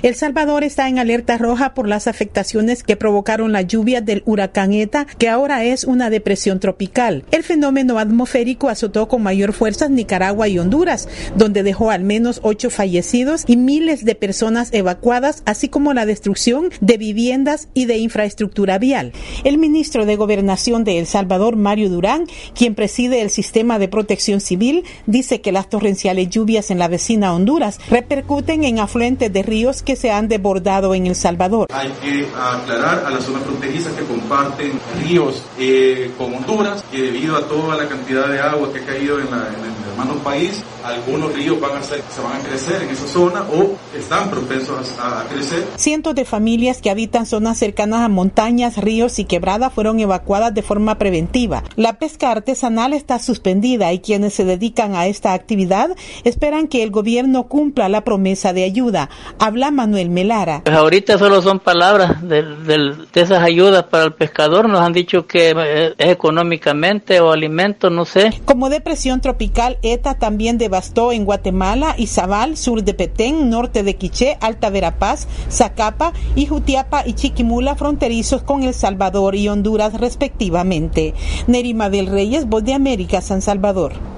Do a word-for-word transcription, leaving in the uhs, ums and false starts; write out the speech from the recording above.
El Salvador está en alerta roja por las afectaciones que provocaron la lluvia del huracán ETA, que ahora es una depresión tropical. El fenómeno atmosférico azotó con mayor fuerza Nicaragua y Honduras, donde dejó al menos ocho fallecidos y miles de personas evacuadas, así como la destrucción de viviendas y de infraestructura vial. El ministro de Gobernación de El Salvador, Mario Durán, quien preside el sistema de protección civil, dice que las torrenciales lluvias en la vecina Honduras repercuten en afluentes de ríos que se han desbordado en El Salvador. Hay que aclarar a las zonas fronterizas que comparten ríos eh, con Honduras, que debido a toda la cantidad de agua que ha caído en, la, en el hermano país, algunos ríos van a ser, se van a crecer en esa zona o están propensos a, a crecer. Cientos de familias que habitan zonas cercanas a montañas, ríos y quebradas fueron evacuadas de forma preventiva. La pesca artesanal está suspendida y quienes se dedican a esta actividad esperan que el gobierno cumpla la promesa de ayuda. Habla Manuel Melara. Pues ahorita solo son palabras de, de, de esas ayudas para el pescador. Nos han dicho que es económicamente o alimentos, no sé. Como depresión tropical, ETA también devastó en Guatemala, Izabal, sur de Petén, norte de Quiché, Alta Verapaz, Zacapa y Jutiapa y Chiquimula, fronterizos con El Salvador y Honduras respectivamente. Nerima del Reyes, Voz de América, San Salvador.